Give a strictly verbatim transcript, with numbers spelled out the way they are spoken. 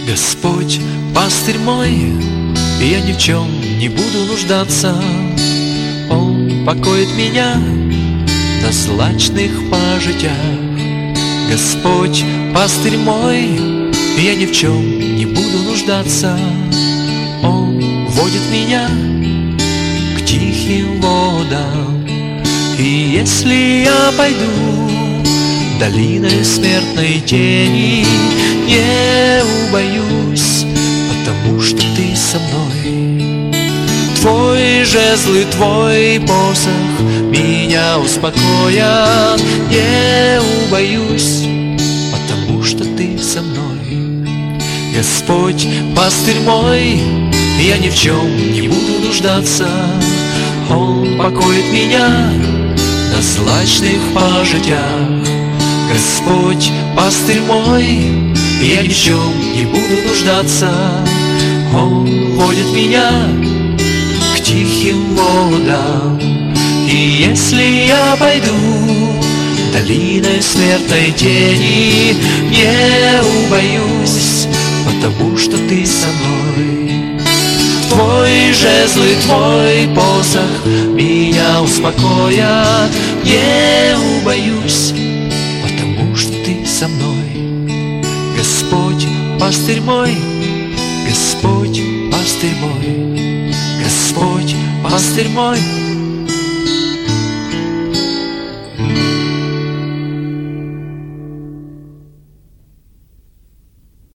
Господь, пастырь мой, я ни в чем не буду нуждаться. Он покоит меня на злачных пажитях. Господь, пастырь мой, я ни в чем не буду нуждаться. Он водит меня к тихим водам. И если я пойду долиной смертной тени, не убоюсь, потому что ты со мной. Твой жезл и твой посох меня успокоят. Не убоюсь, потому что ты со мной. Господь, пастырь мой, я ни в чем не буду нуждаться. Он покоит меня на злачных пажитях. Господь, пастырь мой, я ни в чем не буду нуждаться. Он водит меня к тихим водам. И если я пойду долиной смертной тени, не убоюсь, потому что ты со мной. Твой жезл и твой посох меня успокоят. Не убоюсь, потому что ты со мной. Господь, пастырь мой, Господь, пастырь мой, Господь, пастырь мой.